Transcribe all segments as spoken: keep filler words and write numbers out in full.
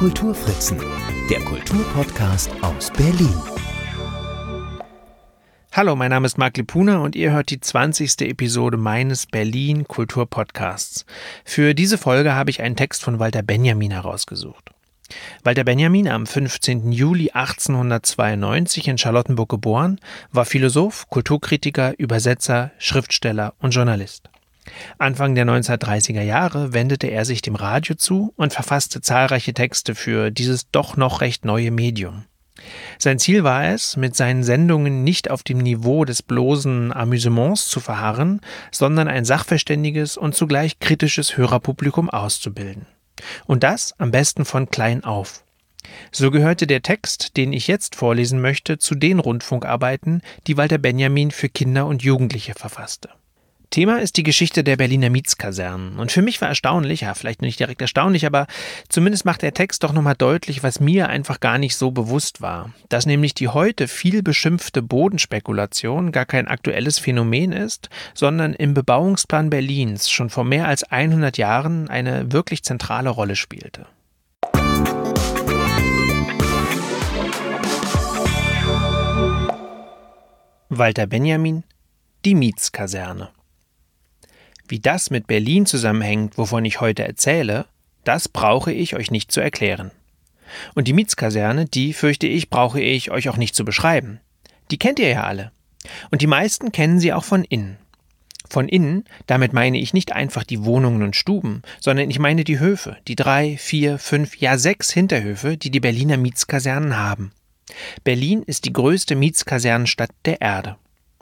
Kulturfritzen, der Kulturpodcast aus Berlin. Hallo, mein Name ist Marc Lipuna und ihr hört die zwanzigste Episode meines Berlin Kulturpodcasts. Für diese Folge habe ich einen Text von Walter Benjamin herausgesucht. Walter Benjamin, am fünfzehnten Juli achtzehnhundertzweiundneunzig in Charlottenburg geboren, war Philosoph, Kulturkritiker, Übersetzer, Schriftsteller und Journalist. Anfang der neunzehnhundertdreißiger Jahre wendete er sich dem Radio zu und verfasste zahlreiche Texte für dieses doch noch recht neue Medium. Sein Ziel war es, mit seinen Sendungen nicht auf dem Niveau des bloßen Amüsements zu verharren, sondern ein sachverständiges und zugleich kritisches Hörerpublikum auszubilden. Und das am besten von klein auf. So gehörte der Text, den ich jetzt vorlesen möchte, zu den Rundfunkarbeiten, die Walter Benjamin für Kinder und Jugendliche verfasste. Thema ist die Geschichte der Berliner Mietskasernen. Und für mich war erstaunlich, ja vielleicht nicht direkt erstaunlich, aber zumindest macht der Text doch nochmal deutlich, was mir einfach gar nicht so bewusst war. Dass nämlich die heute viel beschimpfte Bodenspekulation gar kein aktuelles Phänomen ist, sondern im Bebauungsplan Berlins schon vor mehr als hundert Jahren eine wirklich zentrale Rolle spielte. Walter Benjamin, die Mietskaserne. Wie das mit Berlin zusammenhängt, wovon ich heute erzähle, das brauche ich euch nicht zu erklären. Und die Mietskaserne, die, fürchte ich, brauche ich euch auch nicht zu beschreiben. Die kennt ihr ja alle. Und die meisten kennen sie auch von innen. Von innen, damit meine ich nicht einfach die Wohnungen und Stuben, sondern ich meine die Höfe, die drei, vier, fünf, ja sechs Hinterhöfe, die die Berliner Mietskasernen haben. Berlin ist die größte Mietskasernenstadt der Erde.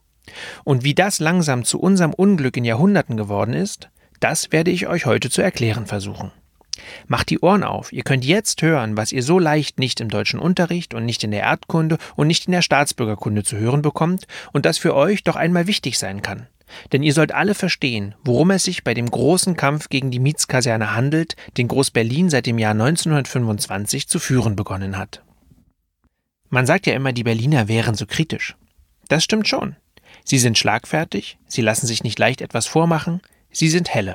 Und wie das langsam zu unserem Unglück in Jahrhunderten geworden ist, das werde ich euch heute zu erklären versuchen. Macht die Ohren auf, ihr könnt jetzt hören, was ihr so leicht nicht im deutschen Unterricht und nicht in der Erdkunde und nicht in der Staatsbürgerkunde zu hören bekommt und das für euch doch einmal wichtig sein kann. Denn ihr sollt alle verstehen, worum es sich bei dem großen Kampf gegen die Mietskaserne handelt, den Groß-Berlin seit dem Jahr neunzehnhundertfünfundzwanzig zu führen begonnen hat. Man sagt ja immer, die Berliner wären so kritisch. Das stimmt schon. Sie sind schlagfertig, sie lassen sich nicht leicht etwas vormachen, sie sind helle.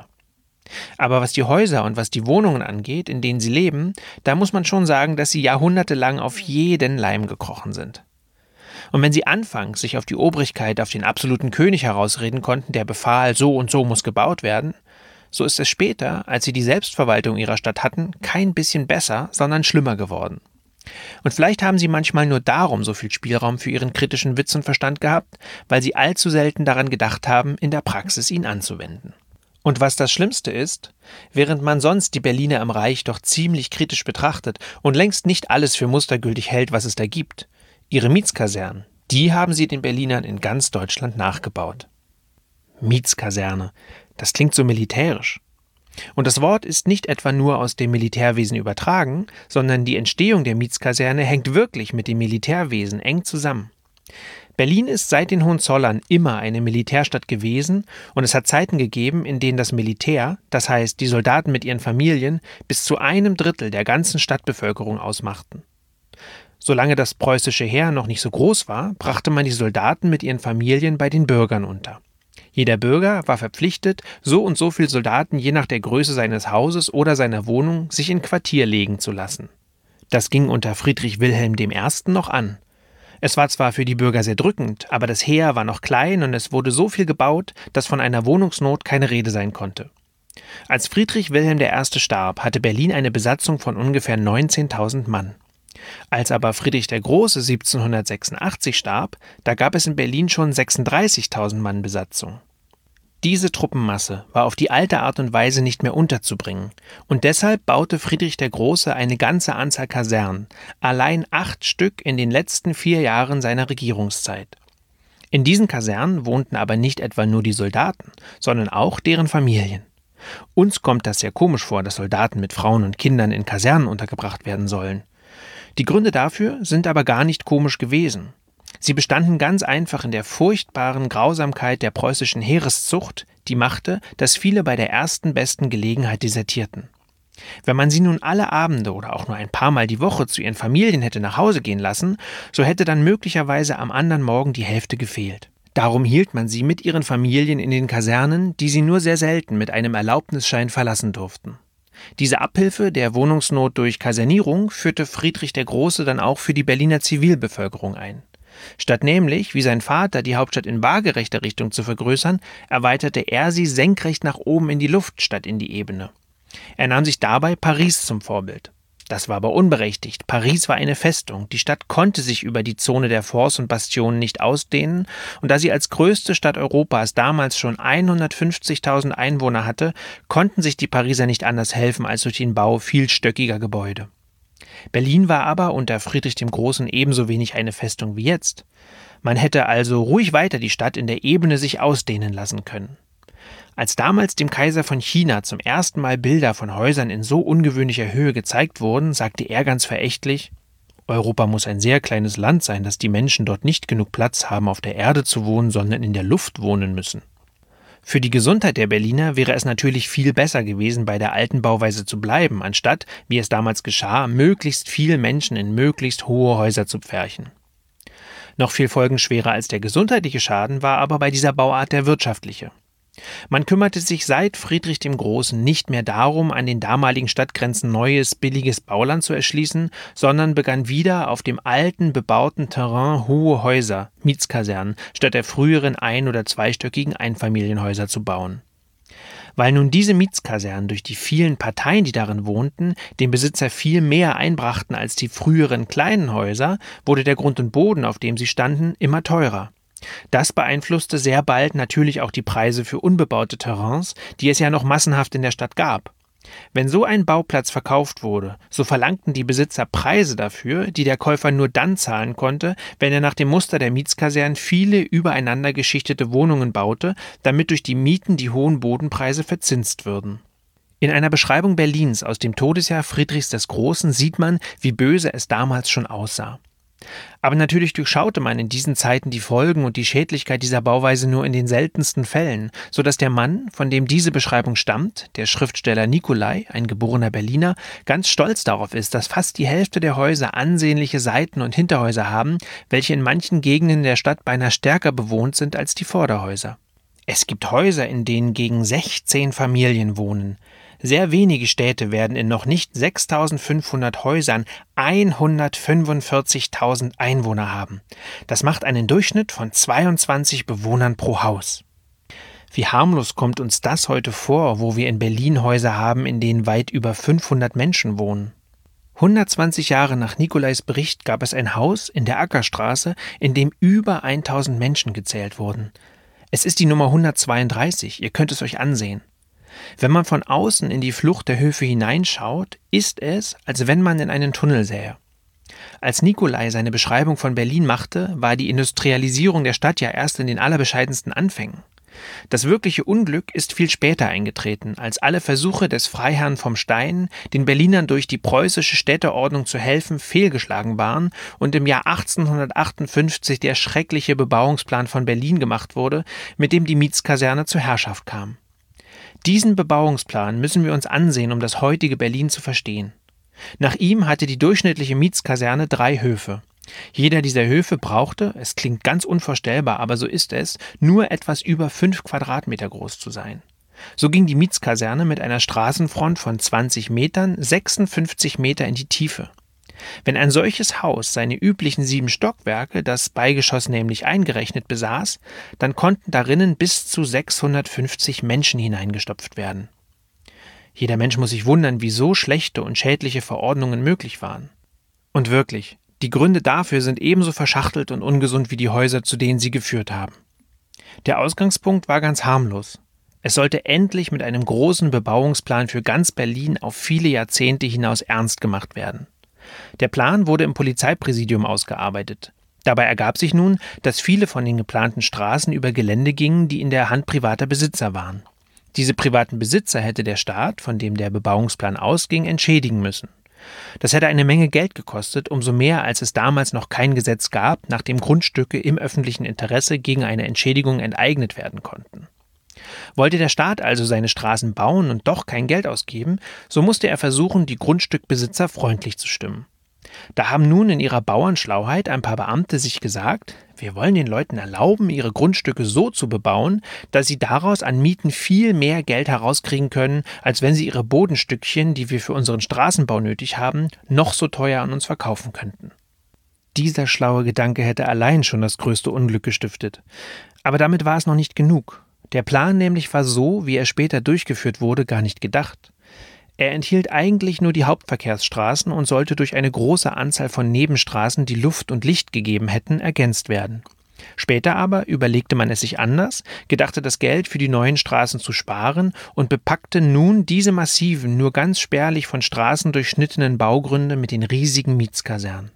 Aber was die Häuser und was die Wohnungen angeht, in denen sie leben, da muss man schon sagen, dass sie jahrhundertelang auf jeden Leim gekrochen sind. Und wenn sie anfangs sich auf die Obrigkeit, auf den absoluten König herausreden konnten, der befahl, so und so muss gebaut werden, so ist es später, als sie die Selbstverwaltung ihrer Stadt hatten, kein bisschen besser, sondern schlimmer geworden. Und vielleicht haben sie manchmal nur darum so viel Spielraum für ihren kritischen Witz und Verstand gehabt, weil sie allzu selten daran gedacht haben, in der Praxis ihn anzuwenden. Und was das Schlimmste ist, während man sonst die Berliner im Reich doch ziemlich kritisch betrachtet und längst nicht alles für mustergültig hält, was es da gibt, ihre Mietskasernen, die haben sie den Berlinern in ganz Deutschland nachgebaut. Mietskaserne, das klingt so militärisch. Und das Wort ist nicht etwa nur aus dem Militärwesen übertragen, sondern die Entstehung der Mietskaserne hängt wirklich mit dem Militärwesen eng zusammen. Berlin ist seit den Hohenzollern immer eine Militärstadt gewesen und es hat Zeiten gegeben, in denen das Militär, das heißt die Soldaten mit ihren Familien, bis zu einem Drittel der ganzen Stadtbevölkerung ausmachten. Solange das preußische Heer noch nicht so groß war, brachte man die Soldaten mit ihren Familien bei den Bürgern unter. Jeder Bürger war verpflichtet, so und so viel Soldaten je nach der Größe seines Hauses oder seiner Wohnung sich in Quartier legen zu lassen. Das ging unter Friedrich Wilhelm der Erste noch an. Es war zwar für die Bürger sehr drückend, aber das Heer war noch klein und es wurde so viel gebaut, dass von einer Wohnungsnot keine Rede sein konnte. Als Friedrich Wilhelm der Erste starb, hatte Berlin eine Besatzung von ungefähr neunzehntausend Mann. Als aber Friedrich der Große siebzehnhundertsechsundachtzig starb, da gab es in Berlin schon sechsunddreißigtausend Mann Besatzung. Diese Truppenmasse war auf die alte Art und Weise nicht mehr unterzubringen und deshalb baute Friedrich der Große eine ganze Anzahl Kasernen, allein acht Stück in den letzten vier Jahren seiner Regierungszeit. In diesen Kasernen wohnten aber nicht etwa nur die Soldaten, sondern auch deren Familien. Uns kommt das sehr komisch vor, dass Soldaten mit Frauen und Kindern in Kasernen untergebracht werden sollen. Die Gründe dafür sind aber gar nicht komisch gewesen. Sie bestanden ganz einfach in der furchtbaren Grausamkeit der preußischen Heereszucht, die machte, dass viele bei der ersten besten Gelegenheit desertierten. Wenn man sie nun alle Abende oder auch nur ein paar Mal die Woche zu ihren Familien hätte nach Hause gehen lassen, so hätte dann möglicherweise am anderen Morgen die Hälfte gefehlt. Darum hielt man sie mit ihren Familien in den Kasernen, die sie nur sehr selten mit einem Erlaubnisschein verlassen durften. Diese Abhilfe der Wohnungsnot durch Kasernierung führte Friedrich der Große dann auch für die Berliner Zivilbevölkerung ein. Statt nämlich, wie sein Vater, die Hauptstadt in waagerechter Richtung zu vergrößern, erweiterte er sie senkrecht nach oben in die Luft statt in die Ebene. Er nahm sich dabei Paris zum Vorbild. Das war aber unberechtigt. Paris war eine Festung. Die Stadt konnte sich über die Zone der Forts und Bastionen nicht ausdehnen, und da sie als größte Stadt Europas damals schon hundertfünfzigtausend Einwohner hatte, konnten sich die Pariser nicht anders helfen als durch den Bau vielstöckiger Gebäude. Berlin war aber unter Friedrich dem Großen ebenso wenig eine Festung wie jetzt. Man hätte also ruhig weiter die Stadt in der Ebene sich ausdehnen lassen können. Als damals dem Kaiser von China zum ersten Mal Bilder von Häusern in so ungewöhnlicher Höhe gezeigt wurden, sagte er ganz verächtlich: Europa muss ein sehr kleines Land sein, dass die Menschen dort nicht genug Platz haben, auf der Erde zu wohnen, sondern in der Luft wohnen müssen. Für die Gesundheit der Berliner wäre es natürlich viel besser gewesen, bei der alten Bauweise zu bleiben, anstatt, wie es damals geschah, möglichst viele Menschen in möglichst hohe Häuser zu pferchen. Noch viel folgenschwerer als der gesundheitliche Schaden war aber bei dieser Bauart der wirtschaftliche. Man kümmerte sich seit Friedrich dem Großen nicht mehr darum, an den damaligen Stadtgrenzen neues, billiges Bauland zu erschließen, sondern begann wieder auf dem alten, bebauten Terrain hohe Häuser, Mietskasernen, statt der früheren ein- oder zweistöckigen Einfamilienhäuser zu bauen. Weil nun diese Mietskasernen durch die vielen Parteien, die darin wohnten, dem Besitzer viel mehr einbrachten als die früheren kleinen Häuser, wurde der Grund und Boden, auf dem sie standen, immer teurer. Das beeinflusste sehr bald natürlich auch die Preise für unbebaute Terrains, die es ja noch massenhaft in der Stadt gab. Wenn so ein Bauplatz verkauft wurde, so verlangten die Besitzer Preise dafür, die der Käufer nur dann zahlen konnte, wenn er nach dem Muster der Mietskasernen viele übereinander geschichtete Wohnungen baute, damit durch die Mieten die hohen Bodenpreise verzinst würden. In einer Beschreibung Berlins aus dem Todesjahr Friedrichs des Großen sieht man, wie böse es damals schon aussah. Aber natürlich durchschaute man in diesen Zeiten die Folgen und die Schädlichkeit dieser Bauweise nur in den seltensten Fällen, so dass der Mann, von dem diese Beschreibung stammt, der Schriftsteller Nicolai, ein geborener Berliner, ganz stolz darauf ist, dass fast die Hälfte der Häuser ansehnliche Seiten- und Hinterhäuser haben, welche in manchen Gegenden der Stadt beinahe stärker bewohnt sind als die Vorderhäuser. Es gibt Häuser, in denen gegen sechzehn Familien wohnen. Sehr wenige Städte werden in noch nicht sechstausendfünfhundert Häusern hundertfünfundvierzigtausend Einwohner haben. Das macht einen Durchschnitt von zweiundzwanzig Bewohnern pro Haus. Wie harmlos kommt uns das heute vor, wo wir in Berlin Häuser haben, in denen weit über fünfhundert Menschen wohnen. hundertzwanzig Jahre nach Nicolais Bericht gab es ein Haus in der Ackerstraße, in dem über tausend Menschen gezählt wurden. Es ist die Nummer hundertzweiunddreißig, ihr könnt es euch ansehen. Wenn man von außen in die Flucht der Höfe hineinschaut, ist es, als wenn man in einen Tunnel sähe. Als Nicolai seine Beschreibung von Berlin machte, war die Industrialisierung der Stadt ja erst in den allerbescheidensten Anfängen. Das wirkliche Unglück ist viel später eingetreten, als alle Versuche des Freiherrn vom Stein, den Berlinern durch die preußische Städteordnung zu helfen, fehlgeschlagen waren und im Jahr achtzehnhundertachtundfünfzig der schreckliche Bebauungsplan von Berlin gemacht wurde, mit dem die Mietskaserne zur Herrschaft kam. Diesen Bebauungsplan müssen wir uns ansehen, um das heutige Berlin zu verstehen. Nach ihm hatte die durchschnittliche Mietskaserne drei Höfe. Jeder dieser Höfe brauchte, es klingt ganz unvorstellbar, aber so ist es, nur etwas über fünf Quadratmeter groß zu sein. So ging die Mietskaserne mit einer Straßenfront von zwanzig Metern sechsundfünfzig Meter in die Tiefe. Wenn ein solches Haus seine üblichen sieben Stockwerke, das Beigeschoss nämlich eingerechnet, besaß, dann konnten darinnen bis zu sechshundertfünfzig Menschen hineingestopft werden. Jeder Mensch muss sich wundern, wie so schlechte und schädliche Verordnungen möglich waren. Und wirklich, die Gründe dafür sind ebenso verschachtelt und ungesund wie die Häuser, zu denen sie geführt haben. Der Ausgangspunkt war ganz harmlos. Es sollte endlich mit einem großen Bebauungsplan für ganz Berlin auf viele Jahrzehnte hinaus ernst gemacht werden. Der Plan wurde im Polizeipräsidium ausgearbeitet. Dabei ergab sich nun, dass viele von den geplanten Straßen über Gelände gingen, die in der Hand privater Besitzer waren. Diese privaten Besitzer hätte der Staat, von dem der Bebauungsplan ausging, entschädigen müssen. Das hätte eine Menge Geld gekostet, umso mehr, als es damals noch kein Gesetz gab, nach dem Grundstücke im öffentlichen Interesse gegen eine Entschädigung enteignet werden konnten. Wollte der Staat also seine Straßen bauen und doch kein Geld ausgeben, so musste er versuchen, die Grundstückbesitzer freundlich zu stimmen. Da haben nun in ihrer Bauernschlauheit ein paar Beamte sich gesagt, wir wollen den Leuten erlauben, ihre Grundstücke so zu bebauen, dass sie daraus an Mieten viel mehr Geld herauskriegen können, als wenn sie ihre Bodenstückchen, die wir für unseren Straßenbau nötig haben, noch so teuer an uns verkaufen könnten. Dieser schlaue Gedanke hätte allein schon das größte Unglück gestiftet. Aber damit war es noch nicht genug. Der Plan nämlich war so, wie er später durchgeführt wurde, gar nicht gedacht. Er enthielt eigentlich nur die Hauptverkehrsstraßen und sollte durch eine große Anzahl von Nebenstraßen, die Luft und Licht gegeben hätten, ergänzt werden. Später aber überlegte man es sich anders, gedachte das Geld für die neuen Straßen zu sparen und bepackte nun diese massiven, nur ganz spärlich von Straßen durchschnittenen Baugründe mit den riesigen Mietskasernen.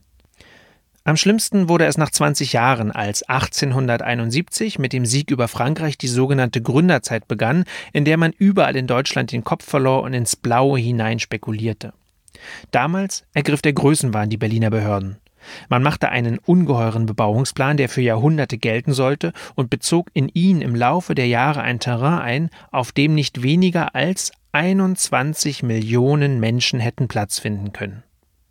Am schlimmsten wurde es nach zwanzig Jahren, als achtzehnhunderteinundsiebzig mit dem Sieg über Frankreich die sogenannte Gründerzeit begann, in der man überall in Deutschland den Kopf verlor und ins Blaue hinein spekulierte. Damals ergriff der Größenwahn die Berliner Behörden. Man machte einen ungeheuren Bebauungsplan, der für Jahrhunderte gelten sollte, und bezog in ihn im Laufe der Jahre ein Terrain ein, auf dem nicht weniger als einundzwanzig Millionen Menschen hätten Platz finden können.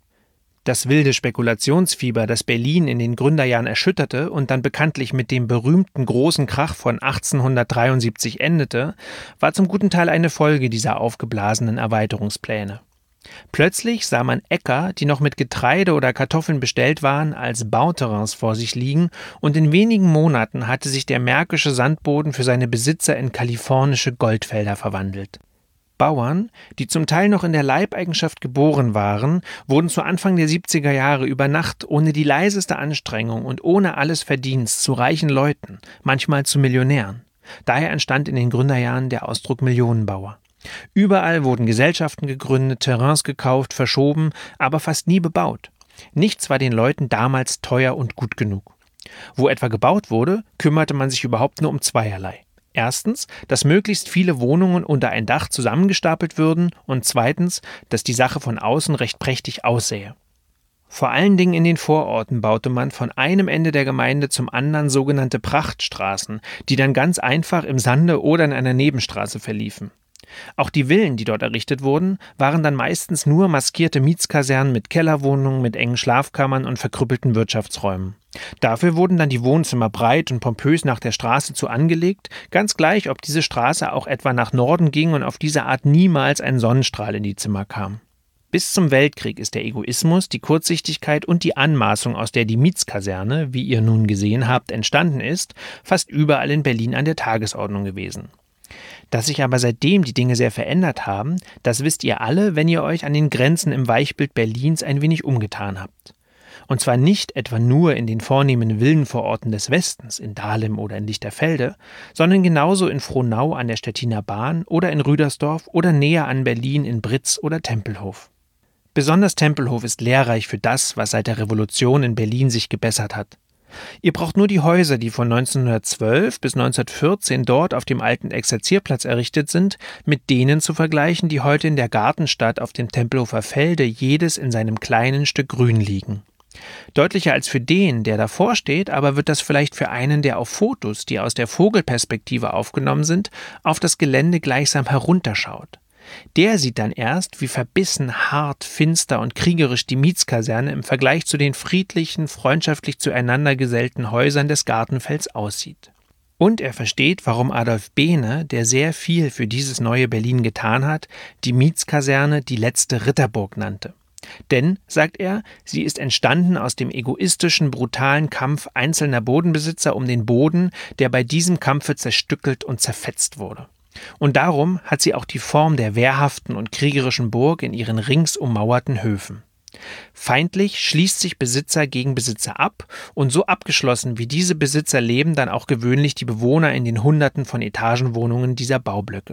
Das wilde Spekulationsfieber, das Berlin in den Gründerjahren erschütterte und dann bekanntlich mit dem berühmten großen Krach von achtzehnhundertdreiundsiebzig endete, war zum guten Teil eine Folge dieser aufgeblasenen Erweiterungspläne. Plötzlich sah man Äcker, die noch mit Getreide oder Kartoffeln bestellt waren, als Bauterrains vor sich liegen, und in wenigen Monaten hatte sich der märkische Sandboden für seine Besitzer in kalifornische Goldfelder verwandelt. Bauern, die zum Teil noch in der Leibeigenschaft geboren waren, wurden zu Anfang der siebziger Jahre über Nacht ohne die leiseste Anstrengung und ohne alles Verdienst zu reichen Leuten, manchmal zu Millionären. Daher entstand in den Gründerjahren der Ausdruck Millionenbauer. Überall wurden Gesellschaften gegründet, Terrains gekauft, verschoben, aber fast nie bebaut. Nichts war den Leuten damals teuer und gut genug. Wo etwa gebaut wurde, kümmerte man sich überhaupt nur um zweierlei. Erstens, dass möglichst viele Wohnungen unter ein Dach zusammengestapelt würden, und zweitens, dass die Sache von außen recht prächtig aussähe. Vor allen Dingen in den Vororten baute man von einem Ende der Gemeinde zum anderen sogenannte Prachtstraßen, die dann ganz einfach im Sande oder in einer Nebenstraße verliefen. Auch die Villen, die dort errichtet wurden, waren dann meistens nur maskierte Mietskasernen mit Kellerwohnungen, mit engen Schlafkammern und verkrüppelten Wirtschaftsräumen. Dafür wurden dann die Wohnzimmer breit und pompös nach der Straße zu angelegt, ganz gleich, ob diese Straße auch etwa nach Norden ging und auf diese Art niemals ein Sonnenstrahl in die Zimmer kam. Bis zum Weltkrieg ist der Egoismus, die Kurzsichtigkeit und die Anmaßung, aus der die Mietskaserne, wie ihr nun gesehen habt, entstanden ist, fast überall in Berlin an der Tagesordnung gewesen. Dass sich aber seitdem die Dinge sehr verändert haben, das wisst ihr alle, wenn ihr euch an den Grenzen im Weichbild Berlins ein wenig umgetan habt. Und zwar nicht etwa nur in den vornehmen Villenvororten des Westens, in Dahlem oder in Lichterfelde, sondern genauso in Frohnau an der Stettiner Bahn oder in Rüdersdorf oder näher an Berlin in Britz oder Tempelhof. Besonders Tempelhof ist lehrreich für das, was seit der Revolution in Berlin sich gebessert hat. Ihr braucht nur die Häuser, die von neunzehnhundertzwölf bis neunzehnhundertvierzehn dort auf dem alten Exerzierplatz errichtet sind, mit denen zu vergleichen, die heute in der Gartenstadt auf dem Tempelhofer Felde jedes in seinem kleinen Stück Grün liegen. Deutlicher als für den, der davor steht, aber wird das vielleicht für einen, der auf Fotos, die aus der Vogelperspektive aufgenommen sind, auf das Gelände gleichsam herunterschaut. Der sieht dann erst, wie verbissen, hart, finster und kriegerisch die Mietskaserne im Vergleich zu den friedlichen, freundschaftlich zueinander gesellten Häusern des Gartenfelds aussieht. Und er versteht, warum Adolf Behne, der sehr viel für dieses neue Berlin getan hat, die Mietskaserne die letzte Ritterburg nannte. Denn, sagt er, sie ist entstanden aus dem egoistischen, brutalen Kampf einzelner Bodenbesitzer um den Boden, der bei diesem Kampfe zerstückelt und zerfetzt wurde. Und darum hat sie auch die Form der wehrhaften und kriegerischen Burg in ihren rings ummauerten Höfen. Feindlich schließt sich Besitzer gegen Besitzer ab, und so abgeschlossen wie diese Besitzer leben dann auch gewöhnlich die Bewohner in den Hunderten von Etagenwohnungen dieser Baublöcke.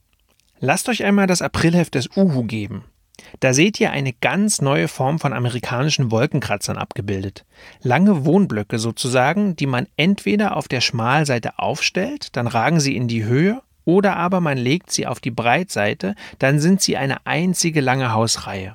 Lasst euch einmal das Aprilheft des Uhu geben. Da seht ihr eine ganz neue Form von amerikanischen Wolkenkratzern abgebildet. Lange Wohnblöcke sozusagen, die man entweder auf der Schmalseite aufstellt, dann ragen sie in die Höhe, oder aber man legt sie auf die Breitseite, dann sind sie eine einzige lange Hausreihe.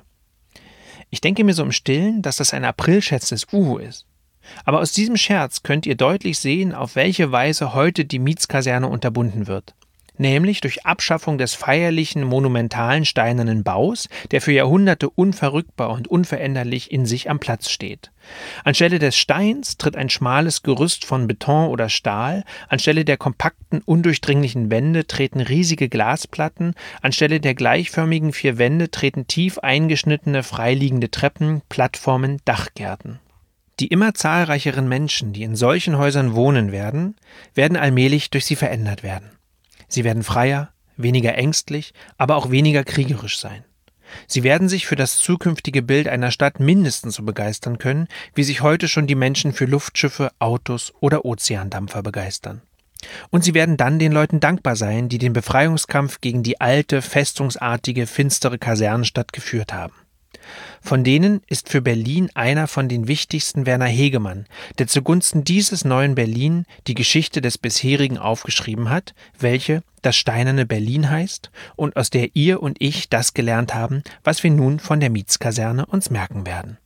Ich denke mir so im Stillen, dass das ein Aprilscherz des Uhu ist. Aber aus diesem Scherz könnt ihr deutlich sehen, auf welche Weise heute die Mietskaserne unterbunden wird. nämlich durch Abschaffung des feierlichen, monumentalen steinernen Baus, der für Jahrhunderte unverrückbar und unveränderlich in sich am Platz steht. Anstelle des Steins tritt ein schmales Gerüst von Beton oder Stahl, anstelle der kompakten, undurchdringlichen Wände treten riesige Glasplatten, anstelle der gleichförmigen vier Wände treten tief eingeschnittene, freiliegende Treppen, Plattformen, Dachgärten. Die immer zahlreicheren Menschen, die in solchen Häusern wohnen werden, werden allmählich durch sie verändert werden. Sie werden freier, weniger ängstlich, aber auch weniger kriegerisch sein. Sie werden sich für das zukünftige Bild einer Stadt mindestens so begeistern können, wie sich heute schon die Menschen für Luftschiffe, Autos oder Ozeandampfer begeistern. Und sie werden dann den Leuten dankbar sein, die den Befreiungskampf gegen die alte, festungsartige, finstere Kasernenstadt geführt haben. Von denen ist für Berlin einer von den wichtigsten Werner Hegemann, der zugunsten dieses neuen Berlin die Geschichte des bisherigen aufgeschrieben hat, welche das steinerne Berlin heißt und aus der ihr und ich das gelernt haben, was wir nun von der Mietskaserne uns merken werden.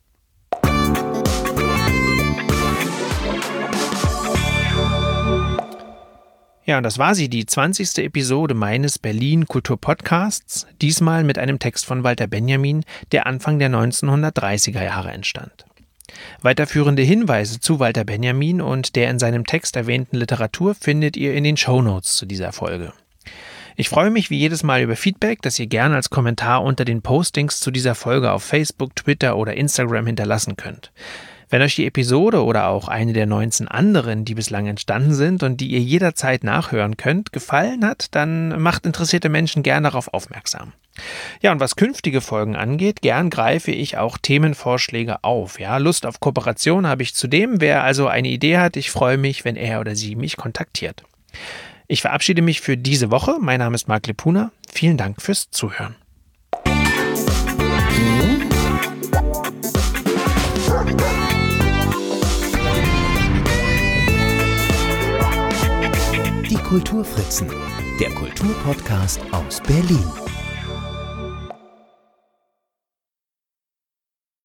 Ja, und das war sie, die zwanzigste Episode meines Berlin-Kultur-Podcasts, diesmal mit einem Text von Walter Benjamin, der Anfang der neunzehnhundertdreißiger Jahre entstand. Weiterführende Hinweise zu Walter Benjamin und der in seinem Text erwähnten Literatur findet ihr in den Shownotes zu dieser Folge. Ich freue mich wie jedes Mal über Feedback, das ihr gerne als Kommentar unter den Postings zu dieser Folge auf Facebook, Twitter oder Instagram hinterlassen könnt. Wenn euch die Episode oder auch eine der neunzehn anderen, die bislang entstanden sind und die ihr jederzeit nachhören könnt, gefallen hat, dann macht interessierte Menschen gern darauf aufmerksam. Ja, und was künftige Folgen angeht, gern greife ich auch Themenvorschläge auf. Ja, Lust auf Kooperation habe ich zudem. Wer also eine Idee hat, ich freue mich, wenn er oder sie mich kontaktiert. Ich verabschiede mich für diese Woche. Mein Name ist Marc Lepuna. Vielen Dank fürs Zuhören. Die Kulturfritzen, der Kulturpodcast aus Berlin.